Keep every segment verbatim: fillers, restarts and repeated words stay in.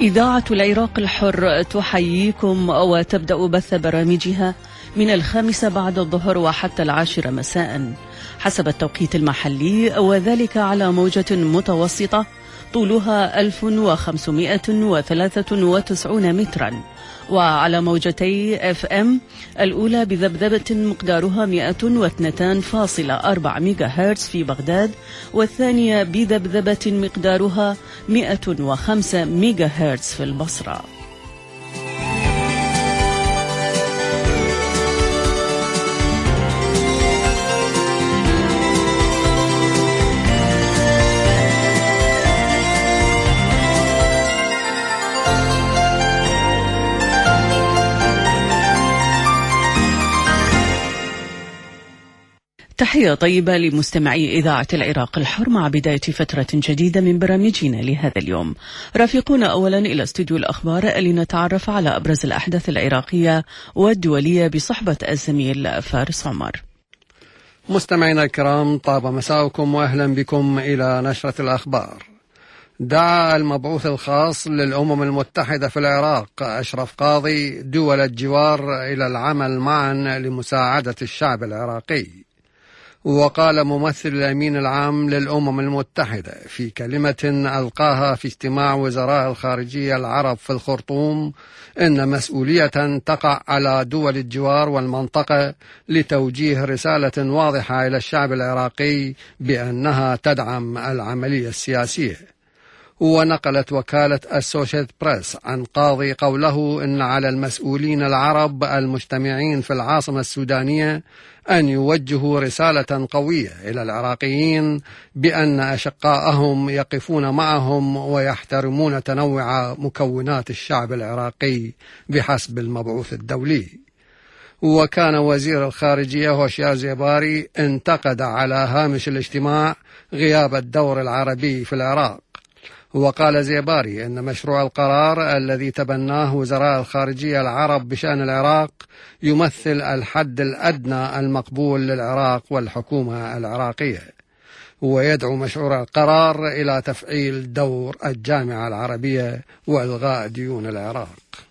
إذاعة العراق الحر تحييكم وتبدأ بث برامجها من الخامسة بعد الظهر وحتى العاشرة مساء حسب التوقيت المحلي، وذلك على موجة متوسطة طولها ألف وخمسمائة وثلاثة وتسعين مترا، وعلى موجتي اف ام الأولى بذبذبة مقدارها مئة واثنين فاصلة أربعة ميجا هرتز في بغداد، والثانية بذبذبة مقدارها مئة وخمسة ميجا هرتز في البصرة. تحية طيبة لمستمعي إذاعة العراق الحر مع بداية فترة جديدة من برامجنا لهذا اليوم. رافقونا أولا إلى استوديو الأخبار لنتعرف على أبرز الأحداث العراقية والدولية بصحبة الزميل فارس عمر. مستمعينا الكرام، طاب مساءكم وأهلا بكم إلى نشرة الأخبار. دعا المبعوث الخاص للأمم المتحدة في العراق أشرف قاضي دول الجوار إلى العمل معا لمساعدة الشعب العراقي. وقال ممثل الأمين العام للأمم المتحدة في كلمة ألقاها في اجتماع وزراء الخارجية العرب في الخرطوم إن مسؤولية تقع على دول الجوار والمنطقة لتوجيه رسالة واضحة إلى الشعب العراقي بأنها تدعم العملية السياسية. ونقلت وكالة السوشيت بريس عن قاضي قوله إن على المسؤولين العرب المجتمعين في العاصمة السودانية أن يوجهوا رسالة قوية إلى العراقيين بأن أشقائهم يقفون معهم ويحترمون تنوع مكونات الشعب العراقي بحسب المبعوث الدولي. وكان وزير الخارجية هوشيار زيباري انتقد على هامش الاجتماع غياب الدور العربي في العراق. وقال زيباري إن مشروع القرار الذي تبناه وزراء الخارجية العرب بشأن العراق يمثل الحد الأدنى المقبول للعراق والحكومة العراقية، ويدعو مشروع القرار إلى تفعيل دور الجامعة العربية وإلغاء ديون العراق.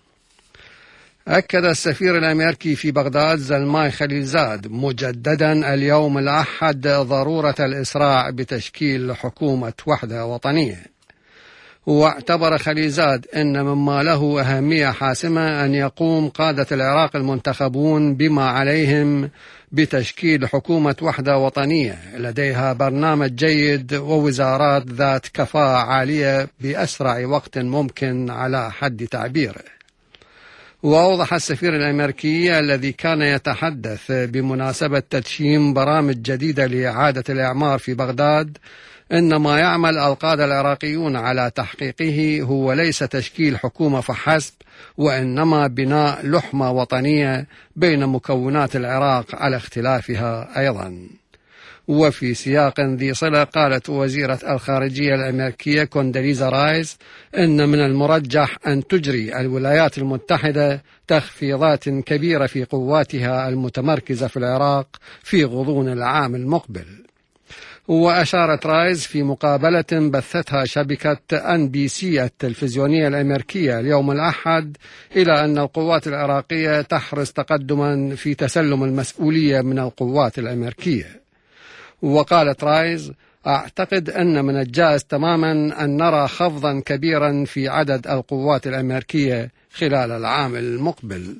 أكد السفير الأمريكي في بغداد زلماي خليلزاد مجددا اليوم الأحد ضرورة الإسراع بتشكيل حكومة وحدة وطنية. واعتبر خليلزاد أن مما له أهمية حاسمة أن يقوم قادة العراق المنتخبون بما عليهم بتشكيل حكومة وحدة وطنية لديها برنامج جيد ووزارات ذات كفاءة عالية بأسرع وقت ممكن على حد تعبيره. وأوضح السفير الأمريكي الذي كان يتحدث بمناسبة تدشين برامج جديدة لإعادة الإعمار في بغداد إن ما يعمل القادة العراقيون على تحقيقه هو ليس تشكيل حكومة فحسب، وإنما بناء لحمة وطنية بين مكونات العراق على اختلافها أيضا. وفي سياق ذي صلة قالت وزيرة الخارجية الأمريكية كونداليزا رايس إن من المرجح أن تجري الولايات المتحدة تخفيضات كبيرة في قواتها المتمركزة في العراق في غضون العام المقبل. وأشارت رايز في مقابلة بثتها شبكة أن بي سي التلفزيونية الأمريكية اليوم الأحد إلى أن القوات العراقية تحرز تقدما في تسلم المسؤولية من القوات الأمريكية. وقالت رايز: أعتقد أن من الجائز تماما أن نرى خفضا كبيرا في عدد القوات الأمريكية خلال العام المقبل.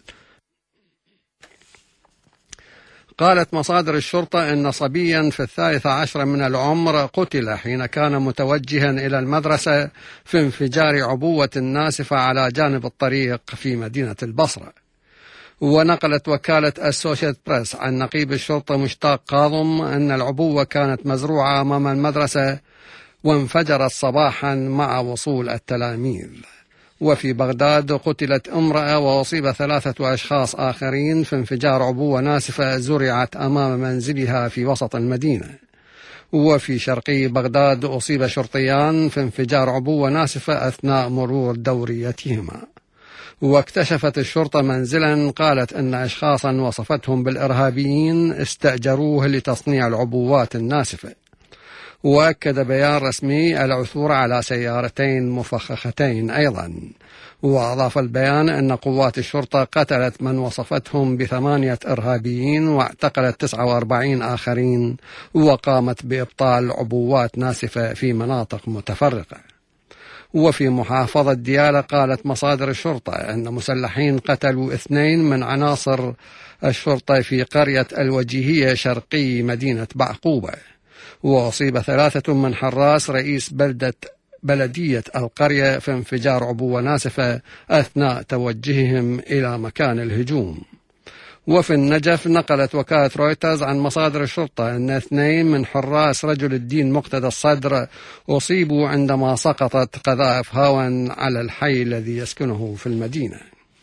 قالت مصادر الشرطة إن صبيا في الثالث عشر من العمر قتل حين كان متوجها إلى المدرسة في انفجار عبوة ناسفة على جانب الطريق في مدينة البصرة. ونقلت وكالة السوشيت بريس عن نقيب الشرطة مشتاق كاظم أن العبوة كانت مزروعة أمام المدرسة وانفجرت صباحا مع وصول التلاميذ. وفي بغداد قتلت امرأة وأصيب ثلاثة أشخاص آخرين في انفجار عبوة ناسفة زرعت أمام منزلها في وسط المدينة. وفي شرقي بغداد أصيب شرطيان في انفجار عبوة ناسفة أثناء مرور دوريتهما. واكتشفت الشرطة منزلا قالت أن أشخاصا وصفتهم بالإرهابيين استأجروه لتصنيع العبوات الناسفة. وأكد بيان رسمي العثور على سيارتين مفخختين أيضا. وأضاف البيان أن قوات الشرطة قتلت من وصفتهم بثمانية إرهابيين واعتقلت تسعة وأربعين آخرين، وقامت بإبطال عبوات ناسفة في مناطق متفرقة. وفي محافظة ديالى قالت مصادر الشرطة أن مسلحين قتلوا اثنين من عناصر الشرطة في قرية الوجيهية شرقي مدينة بعقوبة، وأصيب ثلاثة من حراس رئيس بلدة بلدية القرية في انفجار عبوة ناسفة أثناء توجههم إلى مكان الهجوم. وفي النجف نقلت وكالة رويترز عن مصادر الشرطة أن اثنين من حراس رجل الدين مقتدى الصدر أصيبوا عندما سقطت قذائف هاون على الحي الذي يسكنه في المدينة.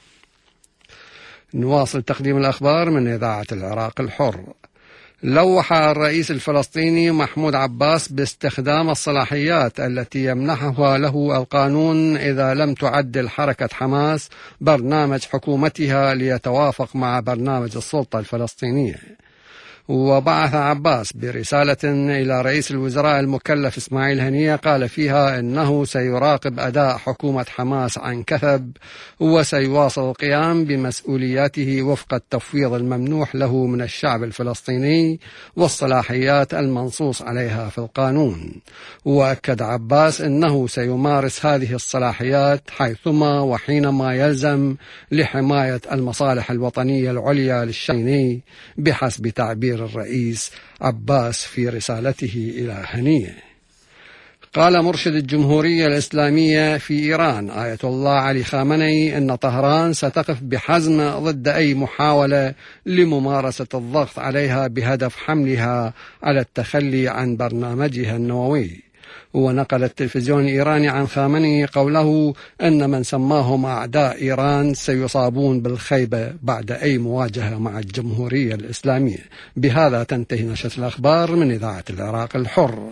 نواصل تقديم الأخبار من إذاعة العراق الحر. لوح الرئيس الفلسطيني محمود عباس باستخدام الصلاحيات التي يمنحها له القانون إذا لم تعدل حركة حماس برنامج حكومتها ليتوافق مع برنامج السلطة الفلسطينية. وبعث عباس برسالة إلى رئيس الوزراء المكلف إسماعيل هنية قال فيها إنه سيراقب أداء حكومة حماس عن كثب، وسيواصل القيام بمسؤولياته وفق التفويض الممنوح له من الشعب الفلسطيني والصلاحيات المنصوص عليها في القانون. وأكد عباس إنه سيمارس هذه الصلاحيات حيثما وحينما يلزم لحماية المصالح الوطنية العليا للشعب بحسب تعبير الرئيس عباس في رسالته إلى هنية. قال مرشد الجمهورية الإسلامية في إيران آية الله علي خامنئي أن طهران ستقف بحزم ضد أي محاولة لممارسة الضغط عليها بهدف حملها على التخلي عن برنامجها النووي. ونقل التلفزيون الإيراني عن خامنئي قوله أن من سماهم أعداء إيران سيصابون بالخيبة بعد أي مواجهة مع الجمهورية الإسلامية. بهذا تنتهي نشرة الأخبار من إذاعة العراق الحر.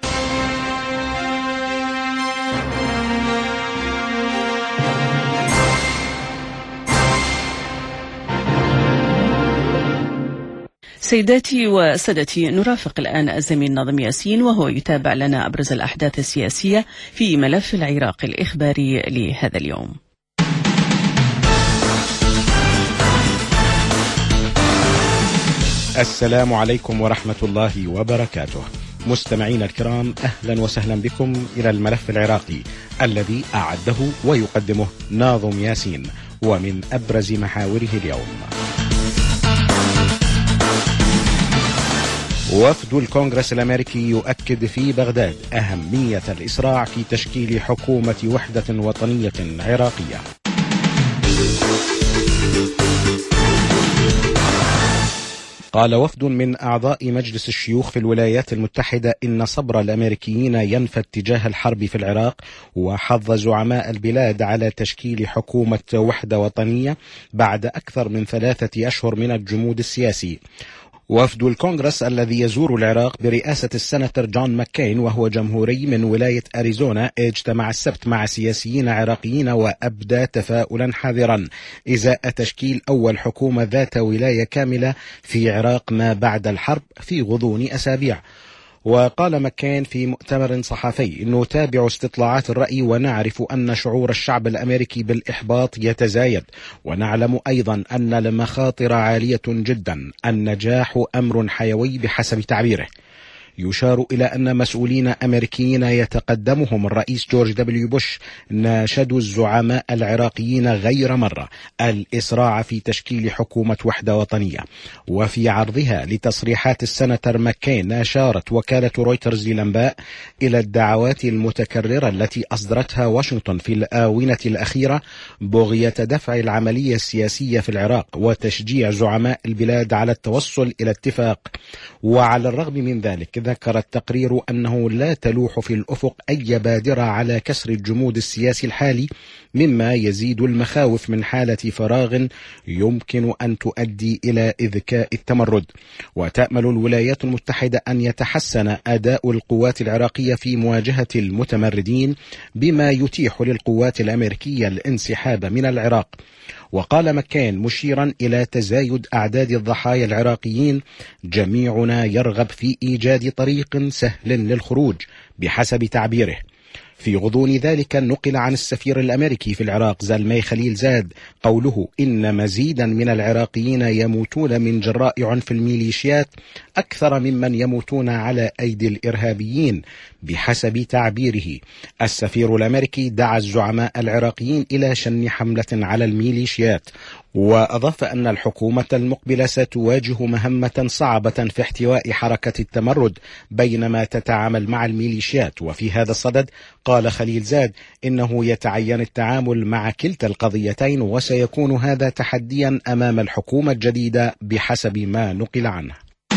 سيداتي وسادتي، نرافق الآن الزميل ناظم ياسين وهو يتابع لنا أبرز الأحداث السياسية في ملف العراق الإخباري لهذا اليوم. السلام عليكم ورحمة الله وبركاته. مستمعين الكرام، أهلا وسهلا بكم إلى الملف العراقي الذي أعده ويقدمه ناظم ياسين، ومن أبرز محاوره اليوم: وفد الكونغرس الأمريكي يؤكد في بغداد أهمية الإسراع في تشكيل حكومة وحدة وطنية عراقية. قال وفد من أعضاء مجلس الشيوخ في الولايات المتحدة إن صبر الأمريكيين ينفد تجاه الحرب في العراق، وحض زعماء البلاد على تشكيل حكومة وحدة وطنية بعد أكثر من ثلاثة أشهر من الجمود السياسي. وفد الكونغرس الذي يزور العراق برئاسة السناتور جون ماكين وهو جمهوري من ولاية أريزونا اجتمع السبت مع سياسيين عراقيين وأبدى تفاؤلا حذرا إزاء تشكيل أول حكومة ذات ولاية كاملة في عراق ما بعد الحرب في غضون أسابيع. وقال ماكين في مؤتمر صحفي: نتابع استطلاعات الرأي ونعرف أن شعور الشعب الأمريكي بالإحباط يتزايد، ونعلم أيضا أن المخاطر عالية جدا، النجاح أمر حيوي بحسب تعبيره. يشار إلى أن مسؤولين أمريكيين يتقدمهم الرئيس جورج دبليو بوش ناشدوا الزعماء العراقيين غير مرة الإسراع في تشكيل حكومة وحدة وطنية. وفي عرضها لتصريحات السناتور ماكين أشارت وكالة رويترز للأنباء إلى الدعوات المتكررة التي أصدرتها واشنطن في الآونة الأخيرة بغية دفع العملية السياسية في العراق وتشجيع زعماء البلاد على التوصل إلى اتفاق. وعلى الرغم من ذلك ذكر التقرير أنه لا تلوح في الأفق أي بادرة على كسر الجمود السياسي الحالي، مما يزيد المخاوف من حالة فراغ يمكن أن تؤدي إلى إذكاء التمرد. وتأمل الولايات المتحدة أن يتحسن أداء القوات العراقية في مواجهة المتمردين بما يتيح للقوات الأمريكية الانسحاب من العراق. وقال مكين مشيرا إلى تزايد أعداد الضحايا العراقيين: جميعنا يرغب في إيجاد طريق سهل للخروج، بحسب تعبيره. في غضون ذلك نقل عن السفير الأمريكي في العراق زلمي خليل زاد قوله إن مزيدا من العراقيين يموتون من جراء عنف الميليشيات أكثر ممن يموتون على أيدي الإرهابيين، بحسب تعبيره. السفير الأمريكي دعا الزعماء العراقيين إلى شن حملة على الميليشيات، وأضاف أن الحكومة المقبلة ستواجه مهمة صعبة في احتواء حركة التمرد بينما تتعامل مع الميليشيات. وفي هذا الصدد قال خليل زاد إنه يتعين التعامل مع كلتا القضيتين، وسيكون هذا تحديا أمام الحكومة الجديدة بحسب ما نقل عنه.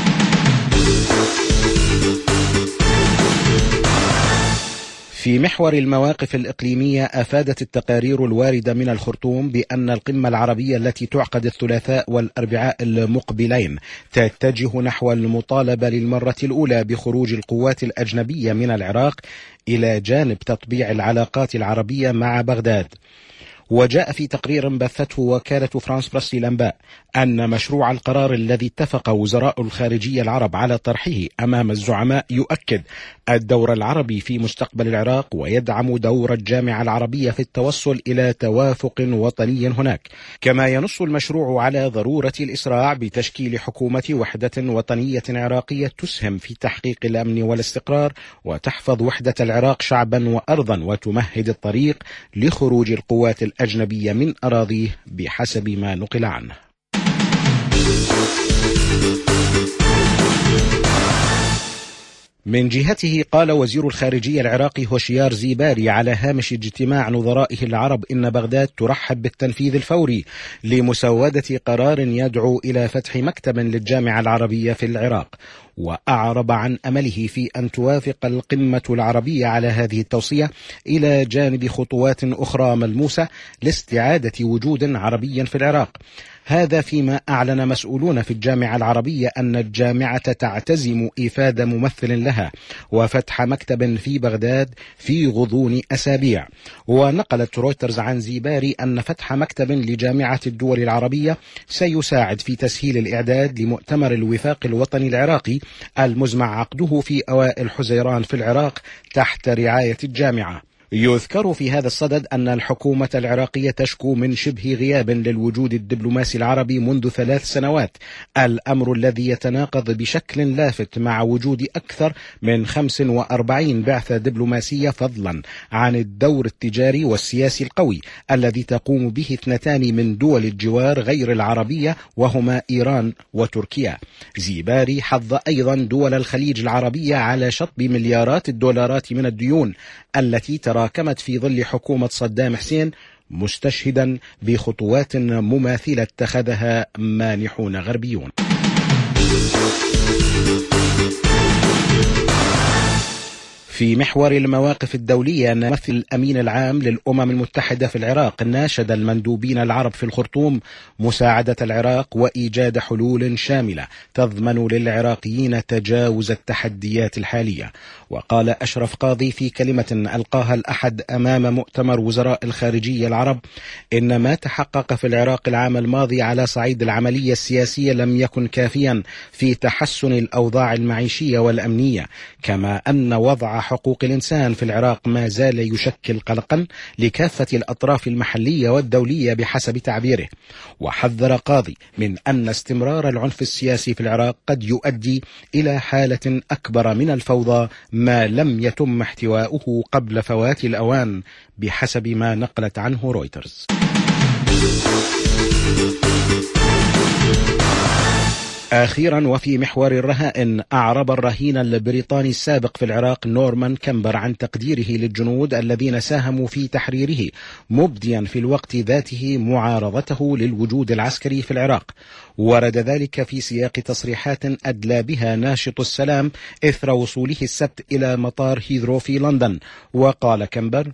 في محور المواقف الإقليمية، أفادت التقارير الواردة من الخرطوم بأن القمة العربية التي تعقد الثلاثاء والأربعاء المقبلين تتجه نحو المطالبة للمرة الأولى بخروج القوات الأجنبية من العراق إلى جانب تطبيع العلاقات العربية مع بغداد. وجاء في تقرير بثته وكالة فرانس بريس للأنباء أن مشروع القرار الذي اتفق وزراء الخارجية العرب على طرحه أمام الزعماء يؤكد الدور العربي في مستقبل العراق، ويدعم دور الجامعة العربية في التوصل إلى توافق وطني هناك. كما ينص المشروع على ضرورة الإسراع بتشكيل حكومة وحدة وطنية عراقية تسهم في تحقيق الأمن والاستقرار، وتحفظ وحدة العراق شعبا وأرضا، وتمهد الطريق لخروج القوات الأجنبية من أراضيه بحسب ما نقل عنه. من جهته قال وزير الخارجية العراقي هوشيار زيباري على هامش اجتماع نظرائه العرب إن بغداد ترحب بالتنفيذ الفوري لمسودة قرار يدعو إلى فتح مكتب للجامعة العربية في العراق، وأعرب عن أمله في أن توافق القمة العربية على هذه التوصية إلى جانب خطوات أخرى ملموسة لاستعادة وجود عربي في العراق. هذا فيما أعلن مسؤولون في الجامعة العربية أن الجامعة تعتزم إيفاد ممثل لها وفتح مكتب في بغداد في غضون أسابيع. ونقلت رويترز عن زيباري أن فتح مكتب لجامعة الدول العربية سيساعد في تسهيل الإعداد لمؤتمر الوفاق الوطني العراقي المزمع عقده في أوائل حزيران في العراق تحت رعاية الجامعة. يذكر في هذا الصدد أن الحكومة العراقية تشكو من شبه غياب للوجود الدبلوماسي العربي منذ ثلاث سنوات، الأمر الذي يتناقض بشكل لافت مع وجود أكثر من خمس وأربعين بعثة دبلوماسية، فضلا عن الدور التجاري والسياسي القوي الذي تقوم به اثنتان من دول الجوار غير العربية وهما إيران وتركيا. زيباري حض أيضا دول الخليج العربية على شطب مليارات الدولارات من الديون التي تراكمت في ظل حكومة صدام حسين، مستشهدا بخطوات مماثلة اتخذها مانحون غربيون. في محور المواقف الدولية، ممثل الأمين العام للأمم المتحدة في العراق ناشد المندوبين العرب في الخرطوم مساعدة العراق وإيجاد حلول شاملة تضمن للعراقيين تجاوز التحديات الحالية. وقال أشرف قاضي في كلمة ألقاها الأحد أمام مؤتمر وزراء الخارجية العرب إن ما تحقق في العراق العام الماضي على صعيد العملية السياسية لم يكن كافيا في تحسن الأوضاع المعيشية والأمنية، كما أن وضع حقوق الإنسان في العراق ما زال يشكل قلقا لكافة الأطراف المحلية والدولية بحسب تعبيره. وحذر قاضي من أن استمرار العنف السياسي في العراق قد يؤدي إلى حالة أكبر من الفوضى ما لم يتم احتواؤه قبل فوات الأوان بحسب ما نقلت عنه رويترز. أخيرا وفي محور الرهائن، أعرب الرهين البريطاني السابق في العراق نورمان كامبر عن تقديره للجنود الذين ساهموا في تحريره، مبديا في الوقت ذاته معارضته للوجود العسكري في العراق. ورد ذلك في سياق تصريحات أدلى بها ناشط السلام إثر وصوله السبت إلى مطار هيثرو في لندن. وقال كامبر: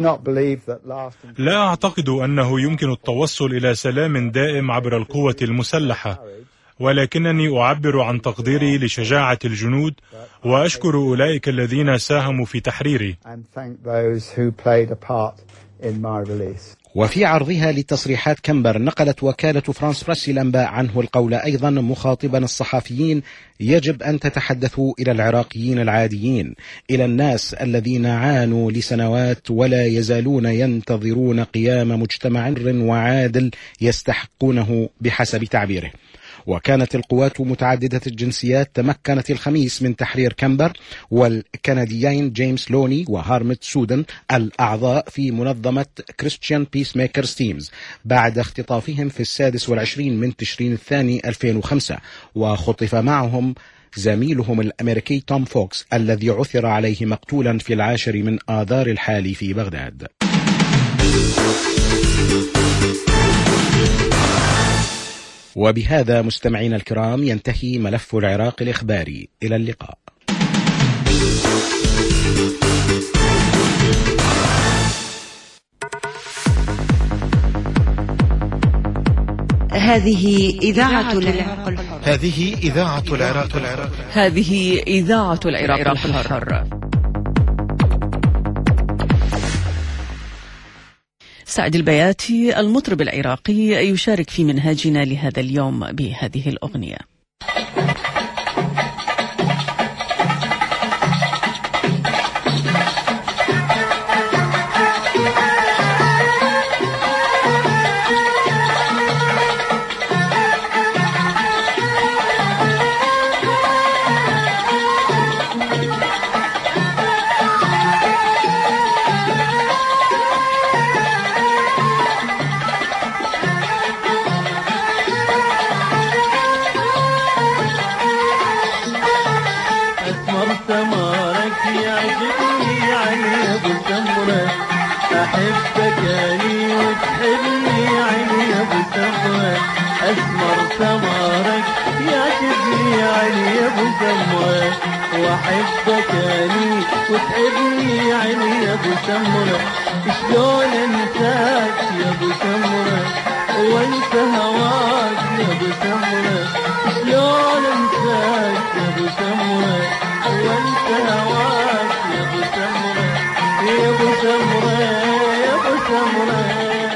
لا أعتقد أنه يمكن التوصل إلى سلام دائم عبر القوة المسلحة، ولكنني أعبر عن تقديري لشجاعة الجنود وأشكر أولئك الذين ساهموا في تحريري. وفي عرضها لتصريحات كمبر نقلت وكالة فرانس بريس الأنباء عنه القول أيضا مخاطبا الصحفيين: يجب أن تتحدثوا إلى العراقيين العاديين، إلى الناس الذين عانوا لسنوات ولا يزالون ينتظرون قيام مجتمع وعادل يستحقونه بحسب تعبيره. وكانت القوات متعددة الجنسيات تمكنت الخميس من تحرير كمبر والكنديين جيمس لوني وهارمت سودن الأعضاء في منظمة كريستيان بيس ميكرز تيمز بعد اختطافهم في السادس والعشرين من تشرين الثاني ألفين وخمسة، وخطف معهم زميلهم الأمريكي توم فوكس الذي عثر عليه مقتولا في العاشر من آذار الحال في بغداد. وبهذا مستمعينا الكرام ينتهي ملف العراق الإخباري. إلى اللقاء. هذه إذاعة العراق الحر. هذه إذاعة العراق الحر. هذه إذاعة العراق الحر. سعد البياتي المطرب العراقي يشارك في منهاجنا لهذا اليوم بهذه الأغنية. أحبك أني وتحبني عيني يا أبو سمرة، أسمر ثمرك يعجبني عيني يا أبو سمرة، وأحبك أني وتحبني عيني يا أبو سمرة، شلون أنساك يا أبو سمرة وأنسى هواك يا أبو سمرة، شلون أنساك يا أبو سمرة وأنسى هواك يا أبو سمرة، يا أبو سمرة يا أبو سمرة.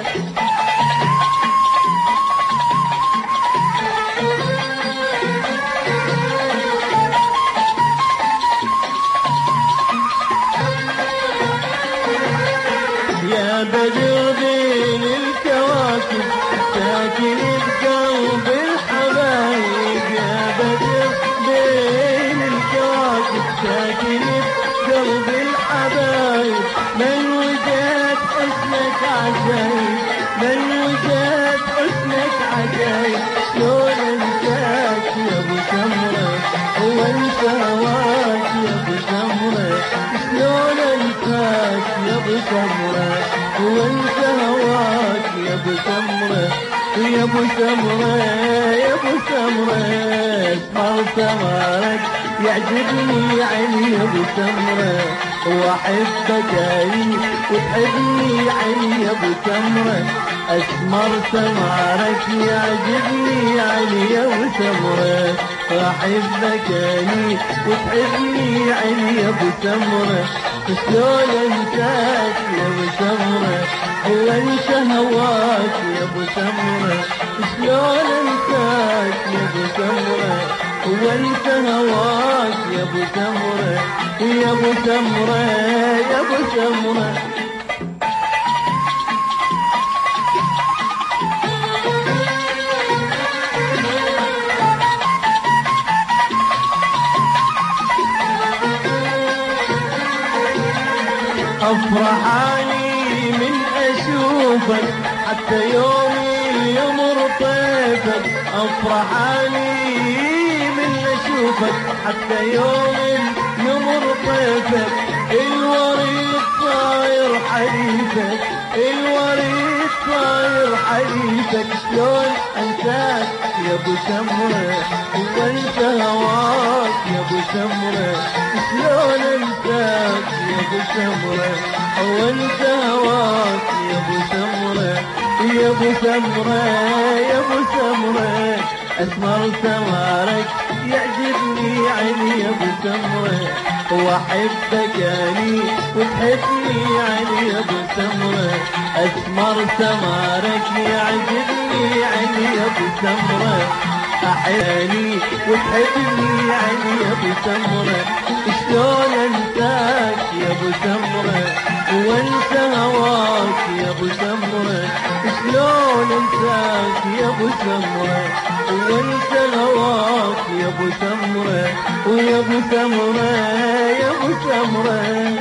يا بدر بين الكواكب ساكن بقلب الحبايب، يا بدر بين الكواكب ساكن بقلب الحبايب، من وجد حسنك عجايب، من وجد حسنك عجايب، شلون انساك يا ابو سمرة وانسى هواك يا ابو سمرة، شلون انساك يا ابو سمرة وانسى هواك يا ابو سمرة، يا ابو سمرة يا ابو سمرة، اسمر ثمرك يعجبني عيني يا ابو سمرة، واحبك أني وتحبني عيني يا ابو سمرة، اسمر ثمرك يعجبني عيني يا ابو سمرة، واحبك أني وتحبني عيني يا ابو سمرة، شلون انساك يا ابو سمرة وانسى هواك يا ابو سمرة، شلون انساك يا ابو سمرة وانسى هواك يا ابو سمرة، يا ابو سمرة يا ابو سمرة. افرح اني من اشوفك حتى يومي يمر طيفك، افرح اني من اشوفك حتى يومي يمر طيفك، الوريد طاير حديثك، الوريد طاير حديثك، شلون انساك يا ابو سمرة وانسى هواك يا ابو سمرة، شلون انساك يا ابو سمرة وانسى هواك يا ابو سمرة، يا ابو سمرة يا ابو سمرة، اسمر ثمرك يعجبني عيني يا ابو سمرة، واحبك اني وتحبني عيني يا ابو سمرة، أسمر سمارك يعجبني عيني يا ابو سمرة أحياني وتحبني عيني يا ابو سمرة شلون انساك يا ابو سمرة وانسى هواك يا ابو سمرة شلون انساك يا ابو سمرة وانسى هواك يا ابو سمرة ويا ابو سمرة يا ابو سمرة.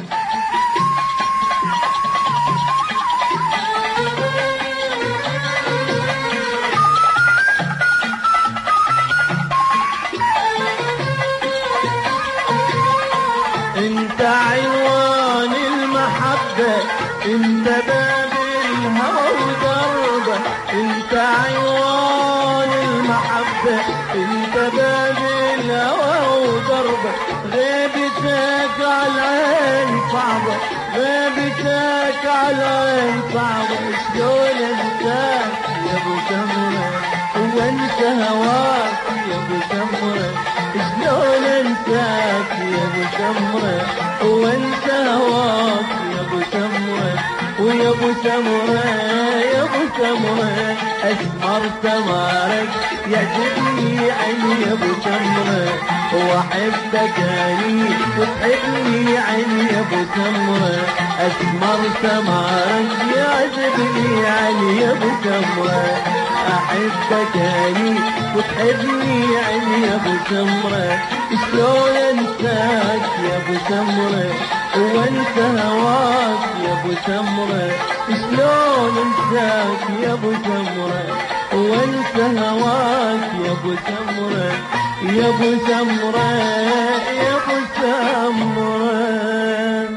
انت عنوان المحبة انت باب الهوى ودربه انت عنوان المحبة انت باب الهوى ودربه غيبتك على العين صعبة غيبتك على العين صعبة شلون انساك يا ابو سمرة وانسى هواك يا ابو سمرة شلون انساك يا ابو سمرة وانسى هواك يا ابو سمرة ويا ابو سمرة يا ابو سمرة اسمر سمارك يعجبني عيني يا ابو سمرة واحبك اني وتحبني عيني يا ابو سمرة اسمر سمارك يعجبني عيني يا ابو سمرة احبك اني وتحبني عيني يا ابو سمرة شلون انساك يا ابو سمرة وانسى هواك يا ابو سمرة شلون انساك يا ابو سمرة وانسى هواك يا ابو سمرة يا ابو سمرة يا ابو سمرة.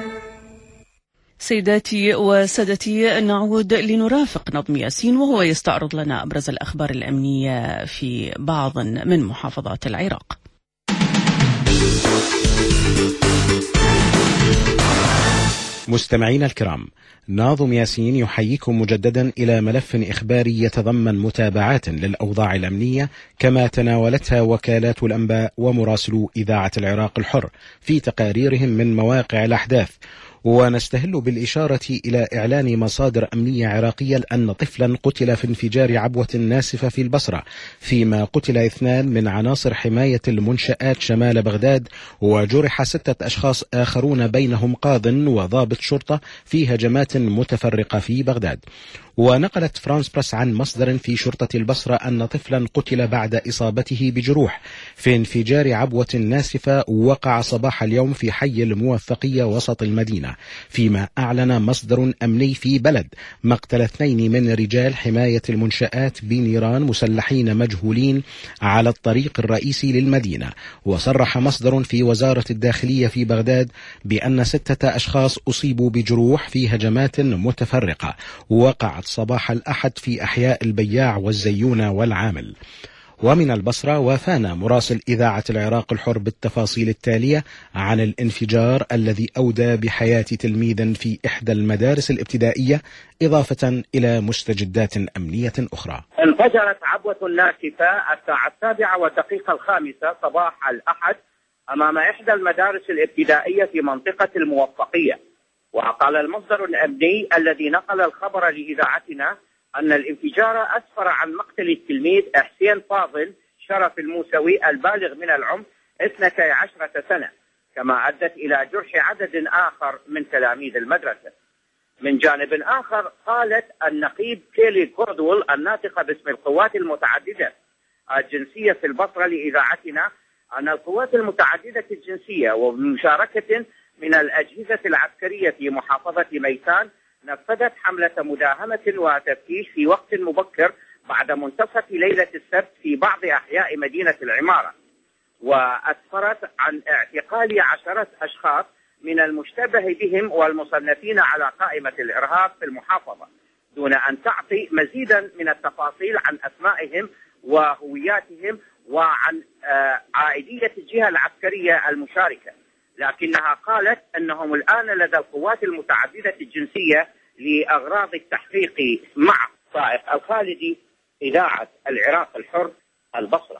سيداتي وسادتي نعود لنرافق نظم ياسين وهو يستعرض لنا أبرز الأخبار الأمنية في بعض من محافظات العراق. مستمعينا الكرام، ناظم ياسين يحييكم مجددا إلى ملف إخباري يتضمن متابعات للأوضاع الأمنية كما تناولتها وكالات الأنباء ومراسلو إذاعة العراق الحر في تقاريرهم من مواقع الأحداث. ونستهل بالإشارة إلى إعلان مصادر أمنية عراقية أن طفلا قتل في انفجار عبوة ناسفة في البصرة، فيما قتل اثنان من عناصر حماية المنشآت شمال بغداد، وجرح ستة أشخاص آخرون بينهم قاض وضابط شرطة في هجمات متفرقة في بغداد. ونقلت فرانس بريس عن مصدر في شرطة البصرة أن طفلا قتل بعد إصابته بجروح في انفجار عبوة ناسفة وقع صباح اليوم في حي الموفقية وسط المدينة، فيما أعلن مصدر أمني في بلد مقتل اثنين من رجال حماية المنشآت بنيران مسلحين مجهولين على الطريق الرئيسي للمدينة. وصرح مصدر في وزارة الداخلية في بغداد بأن ستة أشخاص أصيبوا بجروح في هجمات متفرقة وقعت صباح الأحد في أحياء البياع والزيونة والعامل. ومن البصرة وافانا مراسل إذاعة العراق الحر بالتفاصيل التالية عن الانفجار الذي أودى بحياة تلميذ في إحدى المدارس الابتدائية، إضافة إلى مستجدات أمنية أخرى. انفجرت عبوة ناسفة الساعة السابعة والدقيقة الخامسة صباح الأحد أمام إحدى المدارس الابتدائية في منطقة الموفقية. وقال المصدر الأمني الذي نقل الخبر لإذاعتنا أن الانفجار أسفر عن مقتل التلميذ حسين فاضل شرف الموسوي البالغ من العمر اثنتي عشرة سنة، كما أدت إلى جرح عدد آخر من تلاميذ المدرسة. من جانب آخر قالت النقيب كيلي كوردول الناطقة باسم القوات المتعددة الجنسية في البصرة لإذاعتنا أن القوات المتعددة الجنسية وبمشاركة من الأجهزة العسكرية في محافظة ميسان نفذت حملة مداهمة وتفتيش في وقت مبكر بعد منتصف ليلة السبت في بعض أحياء مدينة العمارة، وأسفرت عن اعتقال عشرة أشخاص من المشتبه بهم والمصنفين على قائمة الإرهاب في المحافظة، دون أن تعطي مزيدا من التفاصيل عن أسمائهم وهوياتهم وعن عائدية الجهة العسكرية المشاركة. لكنها قالت أنهم الآن لدى القوات المتعددة الجنسية لأغراض التحقيق مع صائغ الخالدي، إذاعة العراق الحر، البصرة.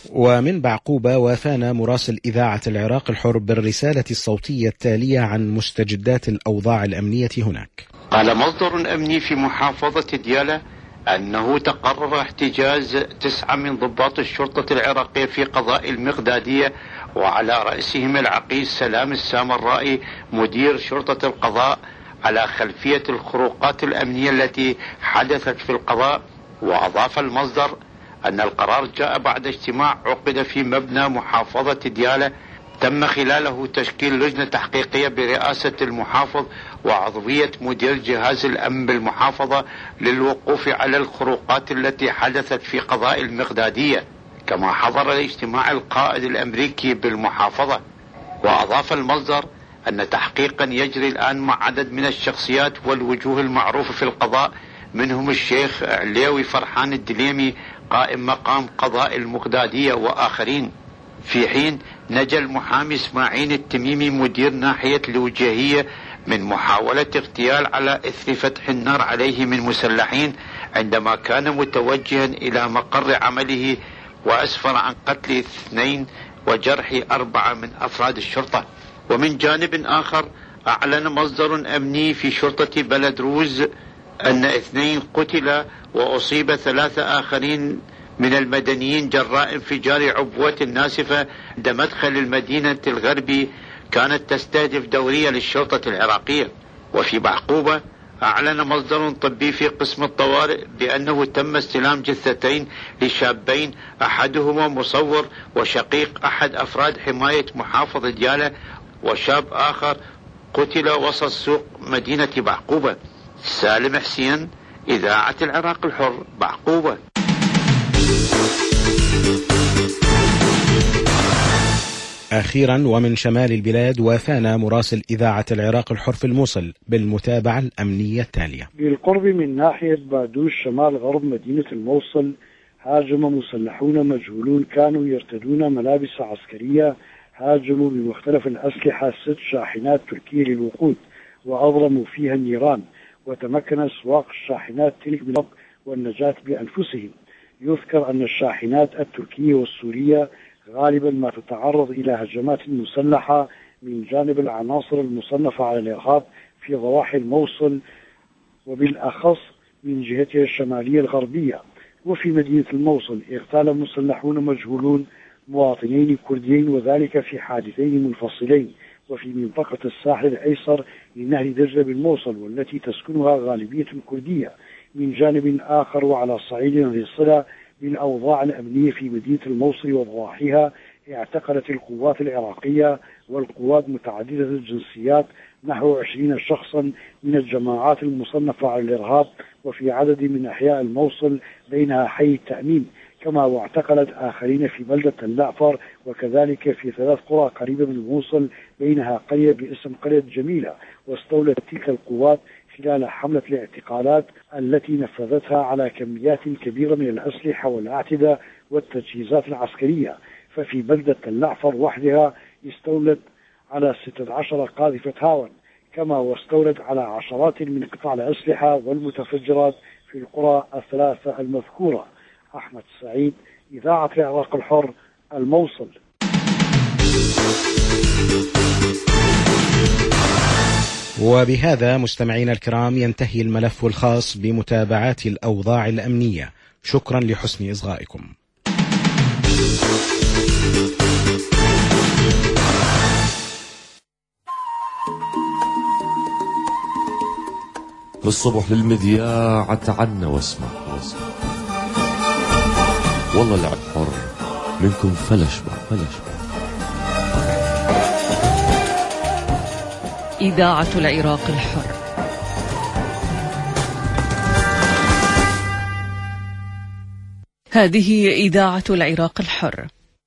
ومن بعقوبة وافانا مراسل إذاعة العراق الحر بالرسالة الصوتية التالية عن مستجدات الأوضاع الأمنية هناك. قال مصدر أمني في محافظة ديالى أنه تقرر احتجاز تسعة من ضباط الشرطة العراقية في قضاء المغدادية، وعلى رأسهم العقيد سلام السامرائي مدير شرطة القضاء، على خلفية الخروقات الأمنية التي حدثت في القضاء. وأضاف المصدر أن القرار جاء بعد اجتماع عقد في مبنى محافظة ديالى تم خلاله تشكيل لجنة تحقيقية برئاسة المحافظ وعضوية مدير جهاز الأمن بالمحافظة للوقوف على الخروقات التي حدثت في قضاء المغدادية، كما حضر الاجتماع القائد الأمريكي بالمحافظة. وأضاف المصدر أن تحقيقا يجري الآن مع عدد من الشخصيات والوجوه المعروفة في القضاء، منهم الشيخ عليوي فرحان الدليمي قائم مقام قضاء المغدادية وآخرين، في حين نجا المحامي اسماعيل التميمي مدير ناحية الوجيهية من محاولة اغتيال على إثر فتح النار عليه من مسلحين عندما كان متوجها إلى مقر عمله، وأسفر عن قتل اثنين وجرح أربعة من أفراد الشرطة. ومن جانب آخر أعلن مصدر أمني في شرطة بلد روز أن اثنين قتل وأصيب ثلاثة آخرين من المدنيين جراء انفجار عبوة ناسفة عند مدخل المدينة الغربي كانت تستهدف دورية للشرطة العراقية. وفي بعقوبة أعلن مصدر طبي في قسم الطوارئ بأنه تم استلام جثتين لشابين، أحدهما مصور وشقيق أحد أفراد حماية محافظة ديالى، وشاب آخر قتل وسط سوق مدينة بعقوبة. سالم حسين، إذاعة العراق الحر، بعقوبة. أخيرا ومن شمال البلاد وافانا مراسل إذاعة العراق الحر في الموصل بالمتابعة الأمنية التالية. بالقرب من ناحية بادوش شمال غرب مدينة الموصل هاجم مسلحون مجهولون كانوا يرتدون ملابس عسكرية، هاجموا بمختلف الأسلحة ست شاحنات تركية للوقود وأضرموا فيها النيران، وتمكن سواق الشاحنات تلك من والنجاة بأنفسهم. يذكر أن الشاحنات التركية والسورية غالبا ما تتعرض إلى هجمات مسلحة من جانب العناصر المصنفة على الإرهاب في ضواحي الموصل، وبالأخص من جهتها الشمالية الغربية. وفي مدينة الموصل اغتال مسلحون مجهولون مواطنين كرديين، وذلك في حادثين منفصلين، وفي منطقة الساحل الأيسر لنهر دجلة بالموصل والتي تسكنها غالبية كردية. من جانب آخر وعلى صعيد الصلة بالأوضاع الأمنية في مدينة الموصل وضواحيها، اعتقلت القوات العراقية والقوات متعددة الجنسيات نحو عشرين شخصا من الجماعات المصنفة على الإرهاب، وفي عدد من أحياء الموصل بينها حي التأمين، كما واعتقلت آخرين في بلدة اللعفر، وكذلك في ثلاث قرى قريبة من الموصل بينها قرية باسم قرية جميلة. واستولت تلك القوات خلال حملة الاعتقالات التي نفذتها على كميات كبيرة من الأسلحة والأعتدة والتجهيزات العسكرية. ففي بلدة اللعفر وحدها استولت على ستة عشر قاذفة هاون، كما واستولت على عشرات من قطع الأسلحة والمتفجرات في القرى الثلاثة المذكورة. أحمد سعيد، إذاعة العراق الحر، الموصل. وبهذا مستمعينا الكرام ينتهي الملف الخاص بمتابعات الأوضاع الأمنية. شكرا لحسن إصغائكم. بالصبح للمذياع تعنا واسمع واسمع والله العب حر منكم فلشبع فلشبع. إذاعة العراق الحر. هذه إذاعة العراق الحر.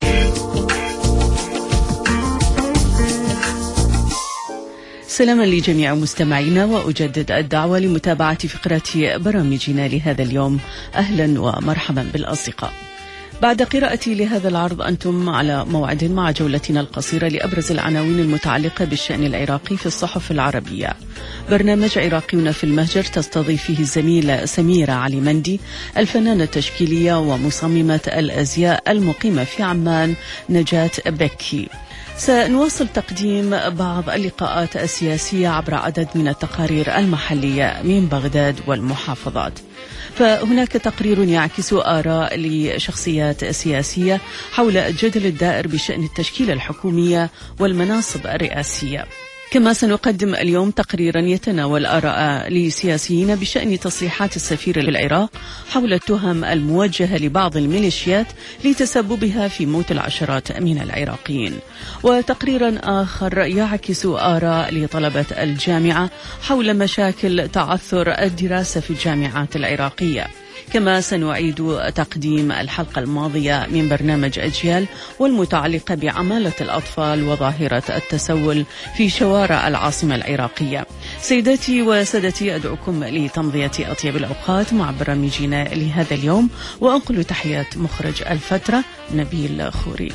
سلاما لجميع مستمعينا، وأجدد الدعوة لمتابعة فقرة برامجنا لهذا اليوم. أهلا ومرحبا بالأصدقاء. بعد قراءتي لهذا العرض أنتم على موعد مع جولتنا القصيرة لأبرز العناوين المتعلقة بالشأن العراقي في الصحف العربية. برنامج عراقيون في المهجر تستضيف فيه الزميلة سميرة علي مندي الفنانة التشكيلية ومصممة الأزياء المقيمة في عمان نجاة بكي. سنواصل تقديم بعض اللقاءات السياسية عبر عدد من التقارير المحلية من بغداد والمحافظات. فهناك تقرير يعكس آراء لشخصيات سياسية حول الجدل الدائر بشأن التشكيلة الحكومية والمناصب الرئاسية. كما سنقدم اليوم تقريرا يتناول آراء لسياسيين بشأن تصريحات السفير للعراق حول التهم الموجهة لبعض الميليشيات لتسببها في موت العشرات من العراقيين. وتقريرا آخر يعكس آراء لطلبة الجامعة حول مشاكل تعثر الدراسة في الجامعات العراقية. كما سنعيد تقديم الحلقة الماضية من برنامج أجيال والمتعلقة بعمالة الأطفال وظاهرة التسول في شوارع العاصمة العراقية. سيداتي وسادتي، أدعوكم لتمضية أطيب الأوقات مع برامجنا لهذا اليوم، وأنقل تحيات مخرج الفترة نبيل خوري.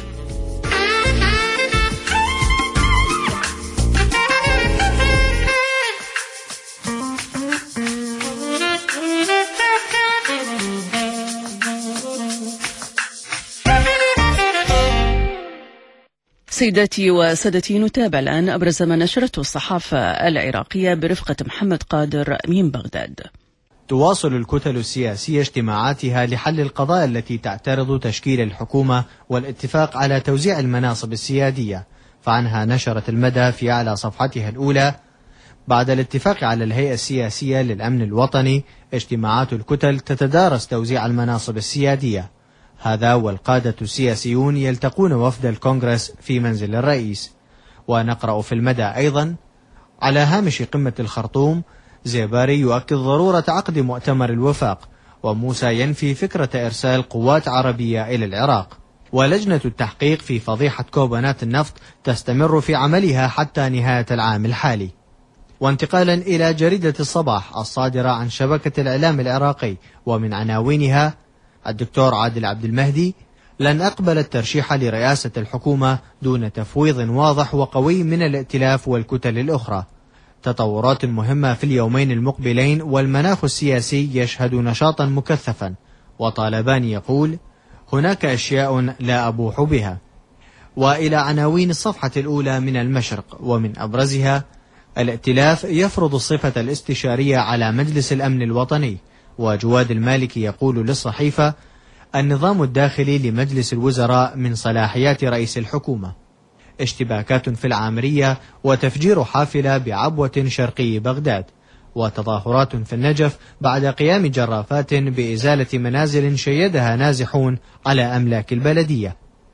سيداتي وسادتي، نتابع الآن أبرز ما نشرته الصحافة العراقية برفقة محمد قادر من بغداد. تواصل الكتل السياسية اجتماعاتها لحل القضايا التي تعترض تشكيل الحكومة والاتفاق على توزيع المناصب السيادية، فعنها نشرت المدى في أعلى صفحتها الأولى: بعد الاتفاق على الهيئة السياسية للأمن الوطني، اجتماعات الكتل تتدارس توزيع المناصب السيادية. هذا والقادة السياسيون يلتقون وفد الكونغرس في منزل الرئيس. ونقرأ في المدى أيضا: على هامش قمة الخرطوم، زيباري يؤكد ضرورة عقد مؤتمر الوفاق، وموسى ينفي فكرة إرسال قوات عربية إلى العراق. ولجنة التحقيق في فضيحة كوبانات النفط تستمر في عملها حتى نهاية العام الحالي. وانتقالا إلى جريدة الصباح الصادرة عن شبكة الإعلام العراقي، ومن عناوينها: الدكتور عادل عبد المهدي: لن أقبل الترشيح لرئاسة الحكومة دون تفويض واضح وقوي من الائتلاف والكتل الأخرى. تطورات مهمة في اليومين المقبلين، والمناخ السياسي يشهد نشاطا مكثفا. وطالبان يقول: هناك أشياء لا أبوح بها. وإلى عناوين الصفحة الأولى من المشرق، ومن أبرزها: الائتلاف يفرض الصفة الاستشارية على مجلس الأمن الوطني. وجواد المالكي يقول للصحيفة: النظام الداخلي لمجلس الوزراء من صلاحيات رئيس الحكومة. اشتباكات في العامرية وتفجير حافلة بعبوة شرقي بغداد. وتظاهرات في النجف بعد قيام جرافات بإزالة منازل شيدها نازحون على أملاك البلدية.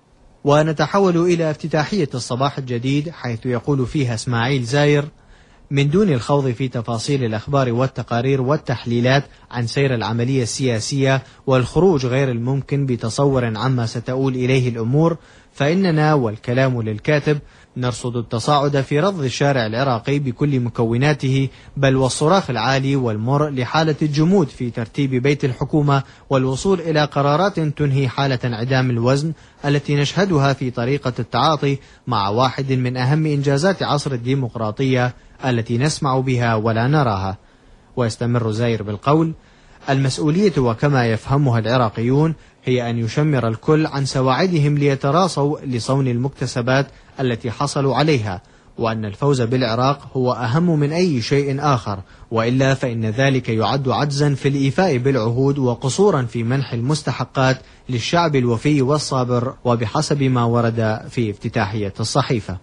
ونتحول إلى افتتاحية الصباح الجديد، حيث يقول فيها اسماعيل زاير: من دون الخوض في تفاصيل الأخبار والتقارير والتحليلات عن سير العملية السياسية والخروج غير الممكن بتصور عما ستؤول إليه الأمور، فإننا والكلام للكاتب نرصد التصاعد في رفض الشارع العراقي بكل مكوناته، بل والصراخ العالي والمر لحالة الجمود في ترتيب بيت الحكومة والوصول إلى قرارات تنهي حالة انعدام الوزن التي نشهدها في طريقة التعاطي مع واحد من أهم إنجازات عصر الديمقراطية التي نسمع بها ولا نراها. ويستمر زاير بالقول: المسؤولية وكما يفهمها العراقيون هي أن يشمر الكل عن سواعدهم ليتراصوا لصون المكتسبات التي حصلوا عليها، وأن الفوز بالعراق هو أهم من أي شيء آخر، وإلا فإن ذلك يعد عجزا في الإيفاء بالعهود وقصورا في منح المستحقات للشعب الوفي والصابر، وبحسب ما ورد في افتتاحية الصحيفة.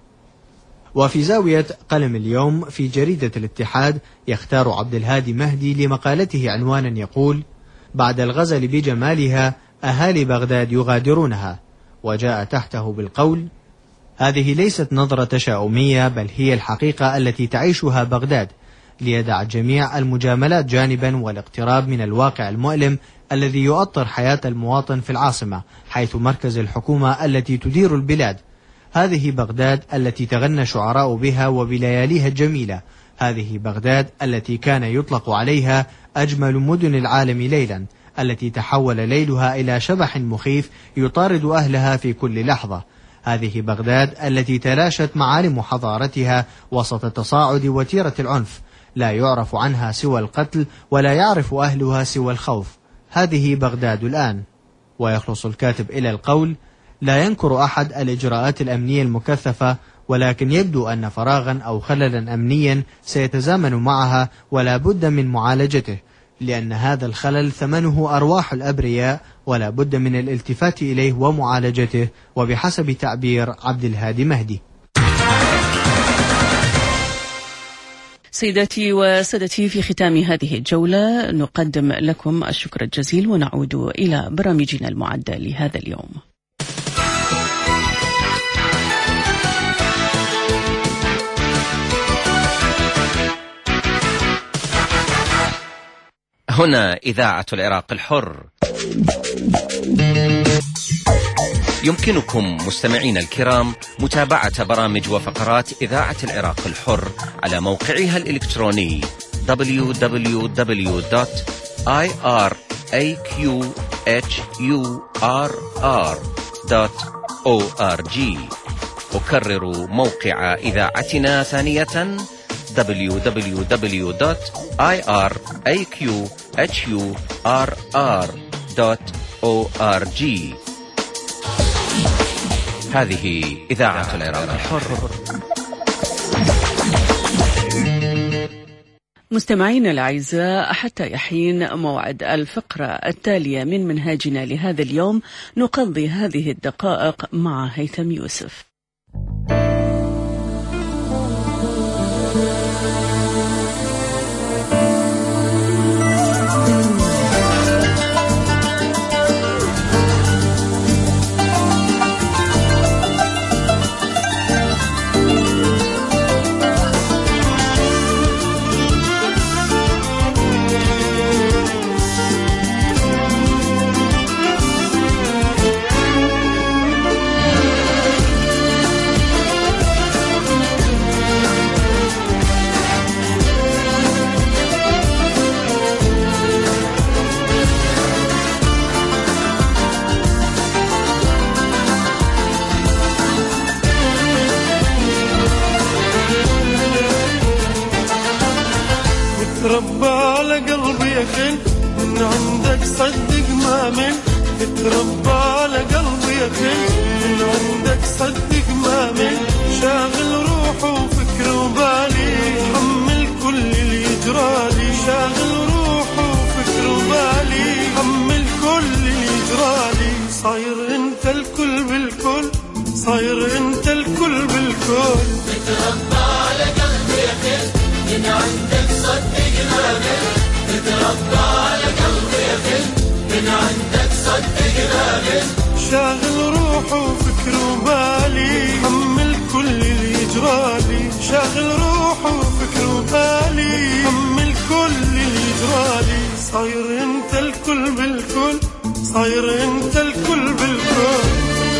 وفي زاوية قلم اليوم في جريدة الاتحاد، يختار عبد الهادي مهدي لمقالته عنوانا يقول: بعد الغزل بجمالها أهالي بغداد يغادرونها. وجاء تحته بالقول: هذه ليست نظرة تشاؤمية، بل هي الحقيقة التي تعيشها بغداد، ليدع جميع المجاملات جانبا والاقتراب من الواقع المؤلم الذي يؤطر حياة المواطن في العاصمة، حيث مركز الحكومة التي تدير البلاد. هذه بغداد التي تغنى شعراء بها وبلياليها الجميلة. هذه بغداد التي كان يطلق عليها أجمل مدن العالم ليلا، التي تحول ليلها إلى شبح مخيف يطارد أهلها في كل لحظة. هذه بغداد التي تلاشت معالم حضارتها وسط تصاعد وتيرة العنف، لا يعرف عنها سوى القتل ولا يعرف أهلها سوى الخوف. هذه بغداد الآن. ويخلص الكاتب إلى القول: لا ينكر أحد الإجراءات الأمنية المكثفة، ولكن يبدو أن فراغا أو خللا أمنيا سيتزامن معها ولا بد من معالجته، لأن هذا الخلل ثمنه أرواح الأبرياء ولا بد من الالتفات إليه ومعالجته، وبحسب تعبير عبد الهادي مهدي. سيداتي وسادتي، في ختام هذه الجولة نقدم لكم الشكر الجزيل ونعود إلى برامجنا المعدة لهذا اليوم. هنا إذاعة العراق الحر. يمكنكم مستمعين الكرام متابعة برامج وفقرات إذاعة العراق الحر على موقعها الإلكتروني دبليو دبليو دبليو دوت آي آر إيه كيو إتش يو آر آر دوت أو آر جي. أكرر موقع إذاعتنا ثانية دبليو دبليو دبليو دوت آي آر إيه كيو إتش يو آر آر دوت أو آر جي. هذه إذاعة العراق الحر. مستمعينا الأعزاء، حتى يحين موعد الفقرة التالية من منهاجنا لهذا اليوم نقضي هذه الدقائق مع هيثم يوسف. تربى على قلبي يا خل من عندك صدق ما من تربى على قلبي يا خل من عندك صدق ما من شاغل روحه وفكر وبالي حمل كل اللي يجرالي شاغل روحه وفكر وبالي حمل كل اللي يجرالي صاير انت الكل بالكل صاير انت الكل بالكل تربى على قلبي يا خل من عندك صدق ما من تتربى على قلبي يا خل من عندك صدق ما من شاغل روحه وفكر وبالي حمل كل اللي يجرالي شاغل روحه وفكر وبالي حمل كل اللي يجرالي صاير انت الكل بالكل صاير انت الكل بالكل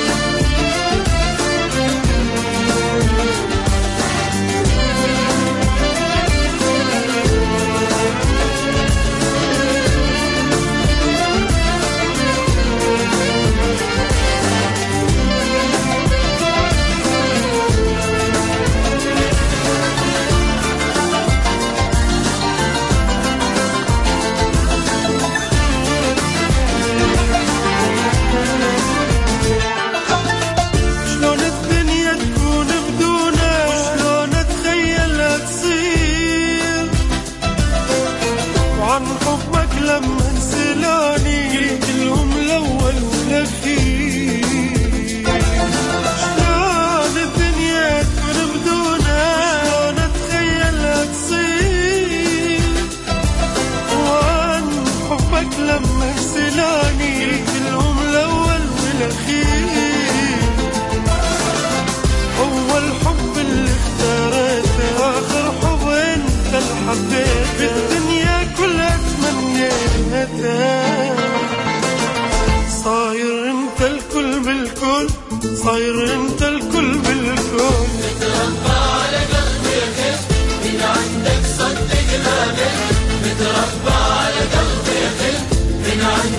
صاير انت الكل بالكل صاير انت الكل بالكل متربى على قلبي يا خل من عندك صدق ما من متربى على قلبي يا خل من عندك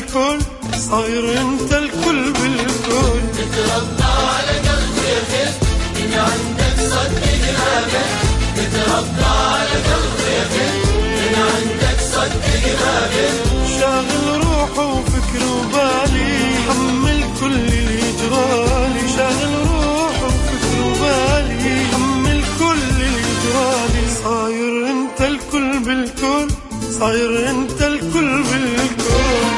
بالكل صاير انت الكل بالكل تتربى على قلبي يا خل من عندك صدق غابك تتربى على قلبي يا خل من عندك صدق غابك شاغل روحه وفكر وبالي حمل كل اللي جرالي شاغل روحه وفكر وبالي حمل كل اللي جرالي صاير انت الكل بالكل صاير انت الكل بالكل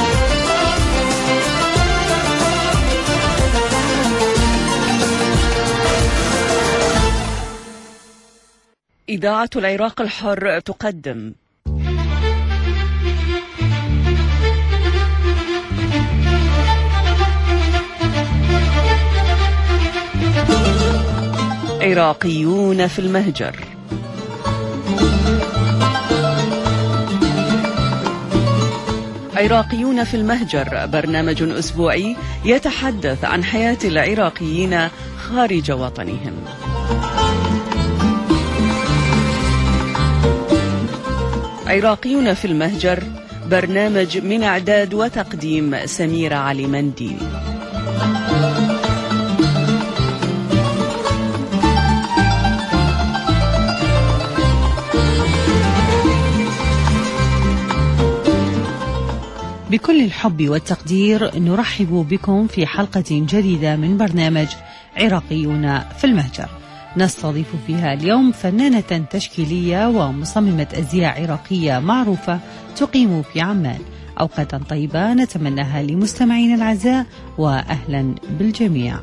إذاعة العراق الحر تقدم عراقيون في المهجر. عراقيون في المهجر برنامج أسبوعي يتحدث عن حياة العراقيين خارج وطنهم. عراقيون في المهجر برنامج من إعداد وتقديم سميرة علي مندي. بكل الحب والتقدير نرحب بكم في حلقة جديدة من برنامج عراقيون في المهجر. نستضيف فيها اليوم فنانة تشكيلية ومصممة أزياء عراقية معروفة تقيم في عمان. أوقاتا طيبة نتمناها لمستمعين الأعزاء وأهلا بالجميع.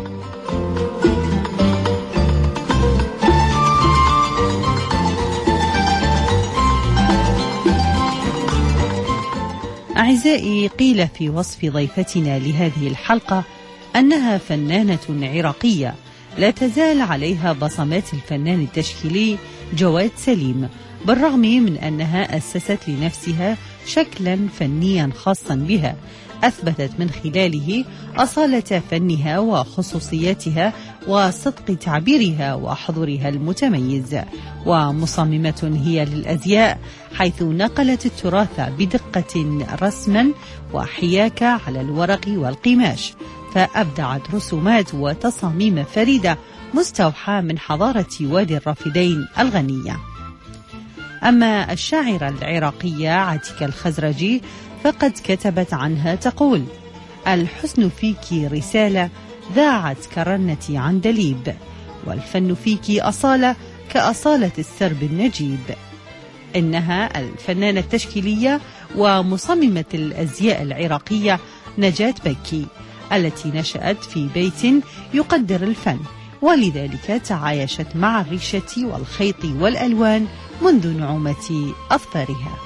أعزائي، قيل في وصف ضيفتنا لهذه الحلقة أنها فنانة عراقية لا تزال عليها بصمات الفنان التشكيلي جواد سليم، بالرغم من أنها أسست لنفسها شكلا فنيا خاصا بها أثبتت من خلاله أصالة فنها وخصوصيتها وصدق تعبيرها وحضورها المتميز. ومصممة هي للأزياء، حيث نقلت التراث بدقة رسما وحياكة على الورق والقماش، فأبدعت رسومات وتصاميم فريدة مستوحاة من حضارة وادي الرافدين الغنية. أما الشاعرة العراقية عتيكة الخزرجي فقد كتبت عنها تقول: الحسن فيك رسالة ذاعت كرنتي عندليب، والفن فيك أصالة كأصالة السرب النجيب. إنها الفنانة التشكيلية ومصممة الأزياء العراقية نجاة بكي، التي نشأت في بيت يقدر الفن، ولذلك تعايشت مع الريشة والخيط والألوان منذ نعومة أظفارها.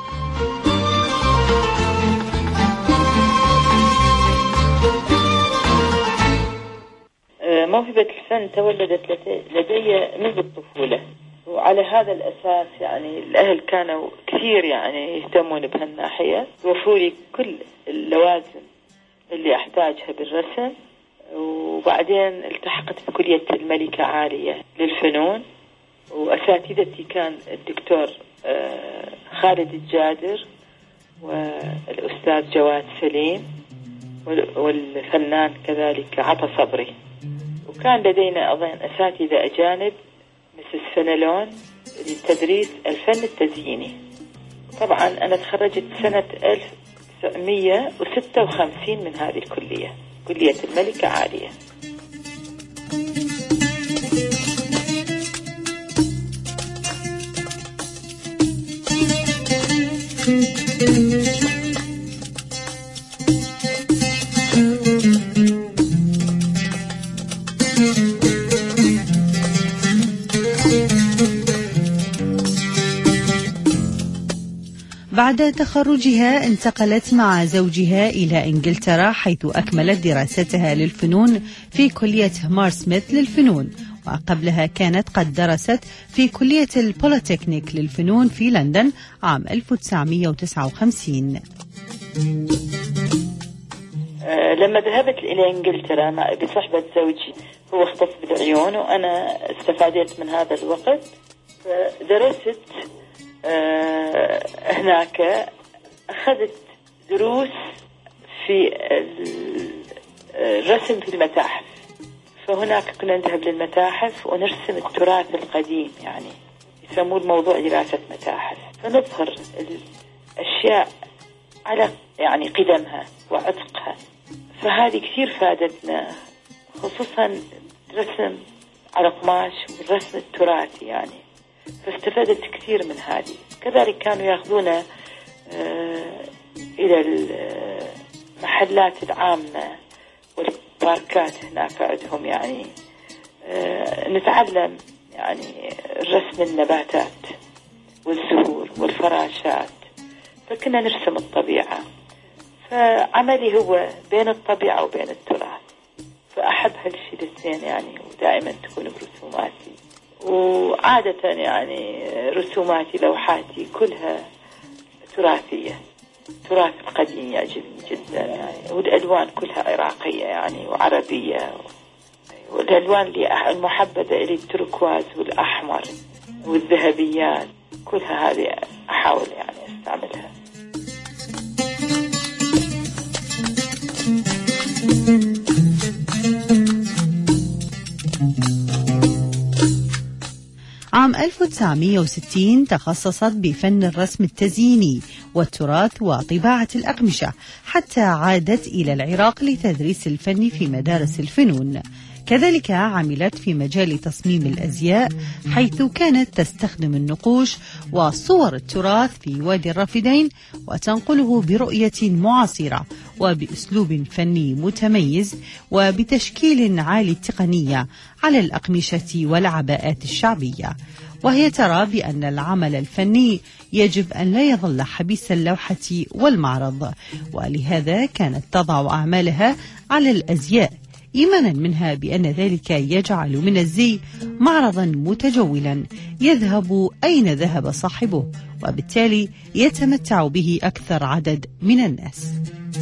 موهبة الفن تولدت لدي منذ الطفولة، وعلى هذا الأساس يعني الأهل كانوا كثير يعني يهتمون بهالناحية، يوفروا لي كل اللوازم اللي أحتاجها بالرسم. وبعدين التحقت بكلية الملكة عالية للفنون، وأساتذتي كان الدكتور خالد الجادر والأستاذ جواد سليم والفنان كذلك عطا صبري. وكان لدينا أيضا أساتذة أجانب مثل فنلون لتدريس الفن التزييني. طبعا أنا تخرجت سنة ألف وتسعمئة وستة وخمسين من هذه الكلية، كلية الملكة عالية. بعد تخرجها انتقلت مع زوجها إلى إنجلترا، حيث أكملت دراستها للفنون في كلية مارسميث للفنون، وقبلها كانت قد درست في كلية البوليتكنيك للفنون في لندن عام ألف وتسعمئة وتسعة وخمسين. لما ذهبت إلى إنجلترا بصحبة زوجي، هو اختص بالعيون وأنا استفادت من هذا الوقت، درست هناك، أخذت دروس في الرسم في المتاحف. فهناك كنا نذهب للمتاحف ونرسم التراث القديم، يعني يسموه الموضوع دراسة متاحف، فنظهر الأشياء على يعني قدمها وعتقها. فهذه كثير فادتنا، خصوصا رسم على قماش والرسم التراثي يعني، فاستفدت كثير من هذه. كذلك كانوا يأخذونا آه إلى المحلات العامة والباركات هناك عندهم، يعني آه نتعلم يعني رسم النباتات والزهور والفراشات، فكنا نرسم الطبيعة. فعملي هو بين الطبيعة وبين التراث، فأحب هالشيء الاثنين يعني، ودائما تكون برسوماتي. وعادة يعني رسوماتي لوحاتي كلها تراثية، تراث القديم يعجبني جدا يعني، والألوان كلها عراقية يعني وعربية. والألوان اللي المحببة إلي التركواز والأحمر والذهبيات، كلها هذه أحاول يعني أستعملها. عام ألف وتسعمئة وستين تخصصت بفن الرسم التزييني والتراث وطباعة الأقمشة، حتى عادت إلى العراق لتدريس الفن في مدارس الفنون. كذلك عملت في مجال تصميم الأزياء، حيث كانت تستخدم النقوش وصور التراث في وادي الرافدين وتنقله برؤية معاصرة وبأسلوب فني متميز وبتشكيل عالي التقنية على الأقمشة والعباءات الشعبية. وهي ترى بأن العمل الفني يجب أن لا يظل حبيس اللوحة والمعرض، ولهذا كانت تضع أعمالها على الأزياء، إيمانا منها بأن ذلك يجعل من الزي معرضا متجولا يذهب أين ذهب صاحبه، وبالتالي يتمتع به أكثر عدد من الناس.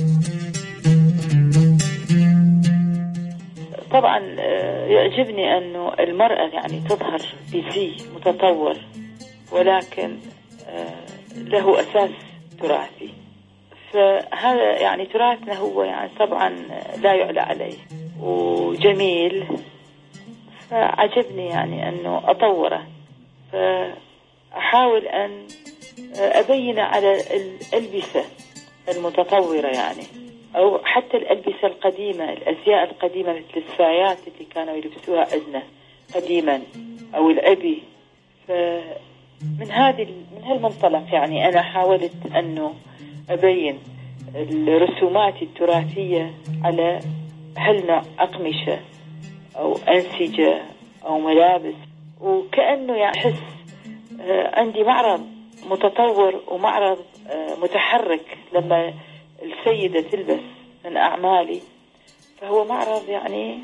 طبعا يعجبني أنه المرأة يعني تظهر بزي متطور، ولكن له أساس تراثي. فهذا يعني تراثنا هو يعني طبعا لا يعلى عليه وجميل، فعجبني يعني أنه أطوره. فأحاول أن أبين على الألبسة المتطورة يعني، أو حتى الألبسة القديمة، الأزياء القديمة مثل السايات اللي كانوا يلبسوها عندنا قديما، أو الأبي. فمن هذه من هالمنطلق يعني أنا حاولت أنه أبين الرسومات التراثية على هل أقمشة أو أنسجة أو ملابس، وكأنه يحس عندي معرض متطور ومعرض متحرك. لما السيدة تلبس من أعمالي فهو معرض يعني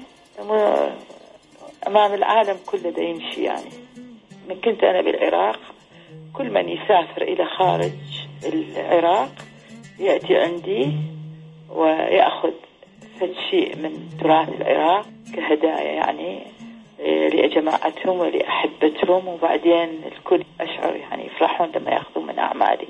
أمام العالم كله دا يمشي يعني. من كنت أنا بالعراق، كل من يسافر إلى خارج العراق يأتي عندي ويأخذ شيء من تراث العراق كهدايا يعني لجماعتهم ولأحبتهم، وبعدين الكل أشعر يعني يفرحون لما يأخذوا من أعمالي.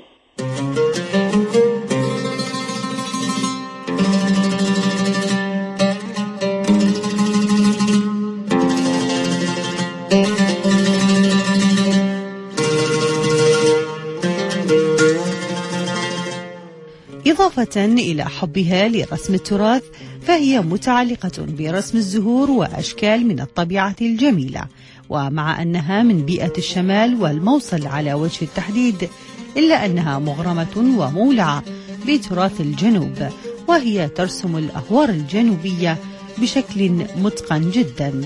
إضافة إلى حبها لرسم التراث، فهي متعلقة برسم الزهور وأشكال من الطبيعة الجميلة. ومع أنها من بيئة الشمال والموصل على وجه التحديد، إلا أنها مغرمة ومولعة بتراث الجنوب، وهي ترسم الأهوار الجنوبية بشكل متقن جدا.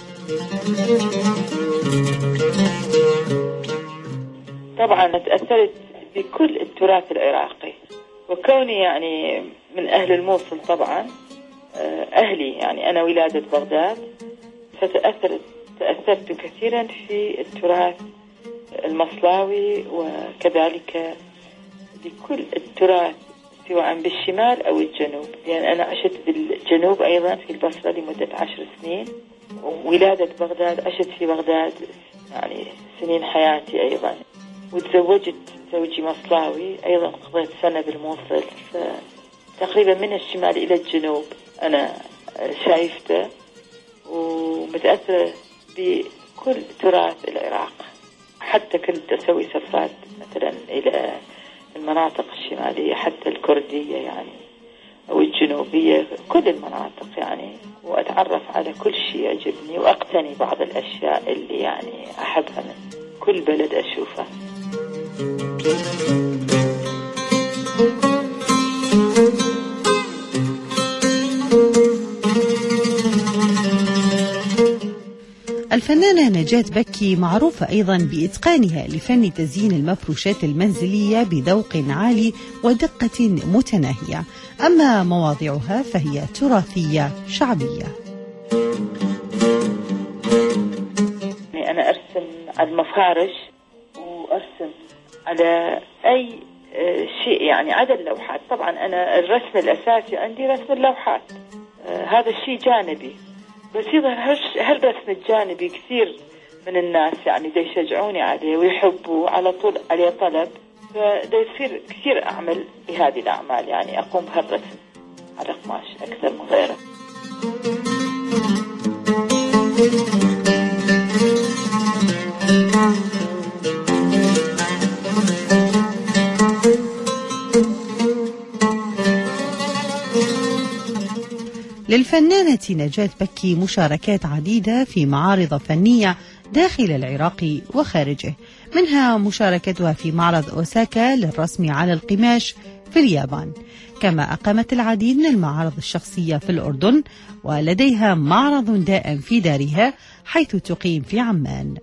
طبعا تأثرت بكل التراث العراقي، وكوني يعني من أهل الموصل طبعا أهلي يعني أنا ولادة بغداد، فتأثرت تأثرت كثيرا في التراث المصلاوي، وكذلك بكل التراث سواء بالشمال أو الجنوب، لأن أنا عشت بالجنوب أيضا في البصرة لمدة عشر سنين، وولادة بغداد عشت في بغداد يعني سنين حياتي أيضا، وتزوجت زوجي مصلاوي أيضا قضيت سنة بالموصل. تقريبا من الشمال إلى الجنوب أنا شايفته، ومتأثرة بكل تراث العراق. حتى كنت أسوي سفرات مثلا إلى المناطق الشمالية حتى الكردية يعني أو الجنوبية، كل المناطق يعني، وأتعرف على كل شيء يعجبني وأقتني بعض الأشياء اللي يعني أحبها من كل بلد أشوفها. الفنانة نجاة بكي معروفة أيضا بإتقانها لفن تزيين المفروشات المنزلية بذوق عالي ودقة متناهية، أما مواضيعها فهي تراثية شعبية. أنا أرسم على المفارش وأرسم على أي شيء يعني عدا اللوحات. طبعا أنا الرسم الأساسي عندي رسم اللوحات، هذا الشيء جانبي، بس يظهر هالرسم الجانبي كثير من الناس يعني دا يشجعوني عليه ويحبوا على طول عليه طلب، فدا يصير كثير أعمل بهذه الأعمال، يعني أقوم بهالرسم على قماش أكثر من غيره. للفنانة نجاة بكي مشاركات عديدة في معارض فنية داخل العراق وخارجه، منها مشاركتها في معرض أوساكا للرسم على القماش في اليابان، كما أقامت العديد من المعارض الشخصية في الأردن، ولديها معرض دائم في دارها حيث تقيم في عمان.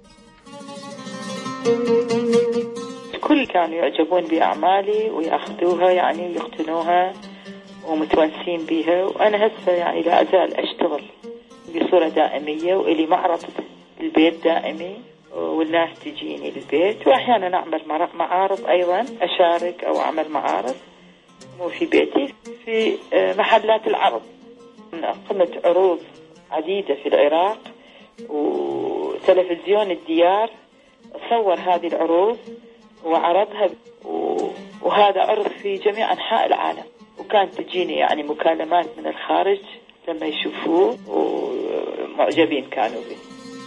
الكل كانوا يعجبون بأعمالي ويأخذوها يعني ويقتنوها ومتونسين بها، وأنا هسه يعني لا أزال أشتغل بصورة دائمية، وإلي معرض البيت دائمي والناس تجيني للبيت، وأحيانا أعمل معارض أيضا، أشارك أو أعمل معارض مو في بيتي، في محلات العرض. قمت عروض عديدة في العراق، وتلفزيون الديار صور هذه العروض وعرضها، وهذا عرض في جميع أنحاء العالم، وكانت تجيني يعني مكالمات من الخارج لما يشوفوه ومعجبين كانوا به.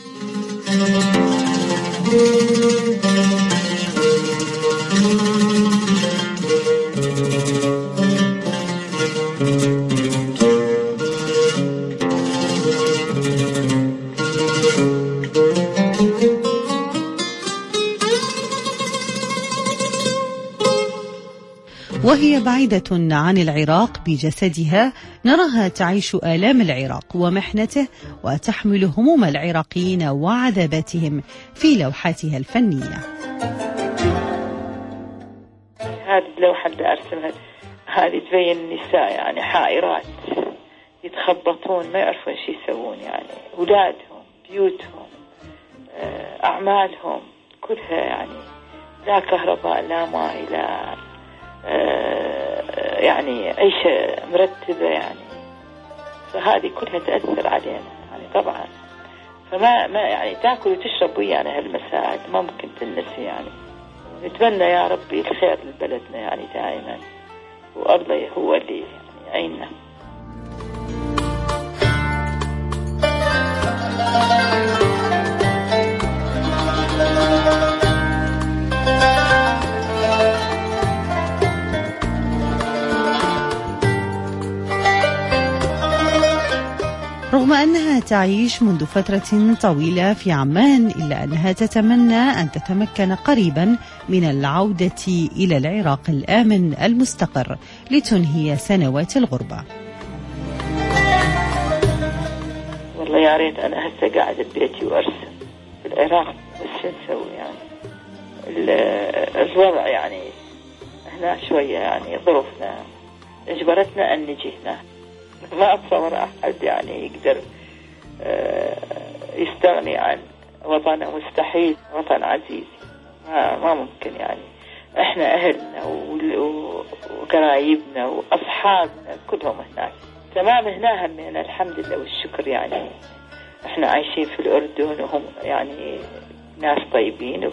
وهي بعيدة عن العراق بجسدها، نراها تعيش آلام العراق ومحنته، وتحمل هموم العراقيين وعذاباتهم في لوحاتها الفنية. هذه اللوحة اللي أرسمها هذه تبين النساء يعني حائرات يتخبطون ما يعرفون شو يسوون، يعني أولادهم، بيوتهم، أعمالهم كلها يعني لا كهرباء لا ماء لا يعني عيشة مرتبة يعني، فهذه كلها تأثر علينا يعني طبعا. فما ما يعني تاكل وتشرب ويانا هالمساعد ما ممكن تنسي يعني. نتمنى يا ربي الخير لبلدنا يعني دائما، والله هو اللي يعني يعيننا. رغم أنها تعيش منذ فترة طويلة في عمان، إلا أنها تتمنى أن تتمكن قريبا من العودة إلى العراق الآمن المستقر لتنهي سنوات الغربة. والله يا ريت أنا هسه قاعدة ببيتي وأرسم في العراق، بس شو نسوي يعني الوضع يعني هنا شوية يعني ظروفنا اجبرتنا أن نجي هنا. ما أتصور أحد يعني يقدر يستغني عن وطنه، مستحيل، وطن عزيز ما, ما ممكن يعني. احنا أهلنا وقرايبنا وأصحابنا كلهم هناك تمام هنا همنا الحمد لله والشكر يعني. احنا عايشين في الأردن وهم يعني ناس طيبين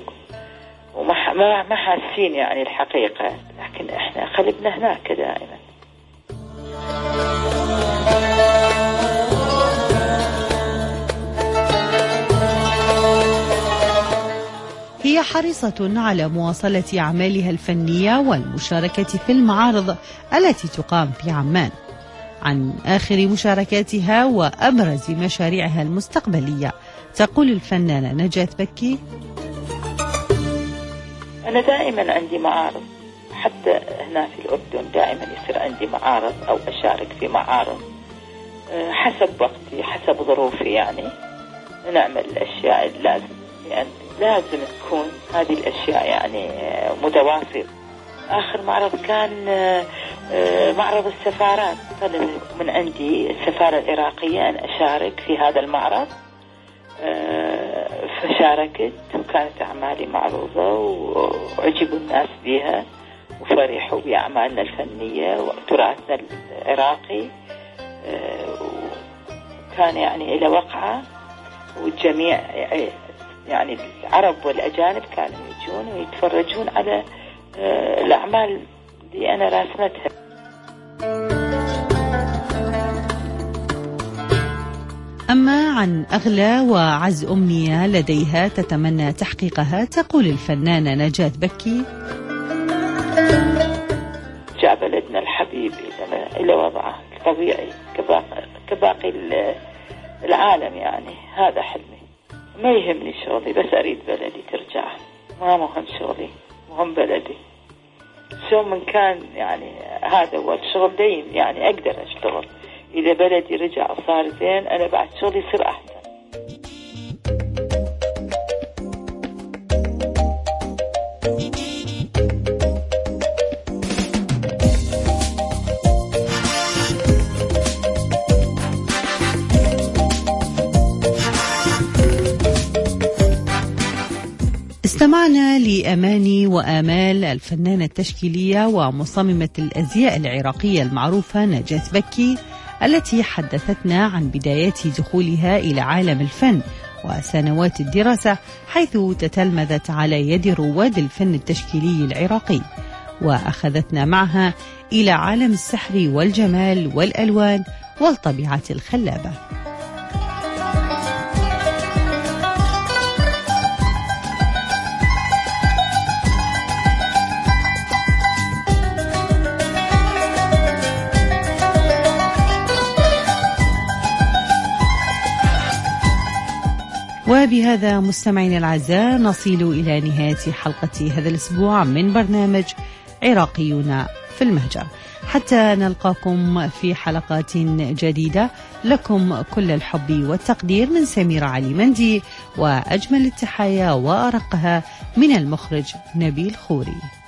وما ما حاسين يعني الحقيقة، لكن احنا قلبنا هناك دائما. هي حريصة على مواصلة أعمالها الفنية والمشاركة في المعارض التي تقام في عمان. عن آخر مشاركاتها وأبرز مشاريعها المستقبلية تقول الفنانة نجاة بكي: أنا دائما عندي معارض، حتى هنا في الأردن دائما يصير عندي معارض أو أشارك في معارض حسب وقتي حسب ظروفي. يعني نعمل الأشياء اللازم، يعني لازم تكون هذه الأشياء يعني متوافر. آخر معرض كان معرض السفارات، طلب من عندي السفارة العراقية أن أشارك في هذا المعرض، فشاركت وكانت أعمالي معروضة وعجبوا الناس بها وفرحوا بأعمالنا الفنية وتراثنا العراقي، كان يعني إلى وقعة، والجميع يعني العرب والأجانب كانوا يجون ويتفرجون على الأعمال اللي أنا راسمتها. أما عن أغلى وعز أمنية لديها تتمنى تحقيقها تقول الفنانة نجاة بكي: جاء بلدنا الحبيب إلى وضعه الطبيعي كباقي, كباقي العالم، يعني هذا حلمي. ما يهمني شغلي، بس أريد بلدي ترجع، ما مهم شغلي، مهم بلدي. شو من كان يعني هذا هو الشغل دايم، يعني أقدر أشتغل. إذا بلدي رجع وصار زين أنا بعد شغلي يصير أحسن. استمعنا لأماني وآمال الفنانة التشكيلية ومصممة الأزياء العراقية المعروفة نجاة بكي، التي حدثتنا عن بدايات دخولها إلى عالم الفن وسنوات الدراسة، حيث تتلمذت على يد رواد الفن التشكيلي العراقي، وأخذتنا معها إلى عالم السحر والجمال والألوان والطبيعة الخلابة. وبهذا مستمعين الأعزاء نصل إلى نهاية حلقة هذا الأسبوع من برنامج عراقيون في المهجر. حتى نلقاكم في حلقات جديدة، لكم كل الحب والتقدير من سميرة علي مندي، وأجمل التحايا وأرقها من المخرج نبيل خوري.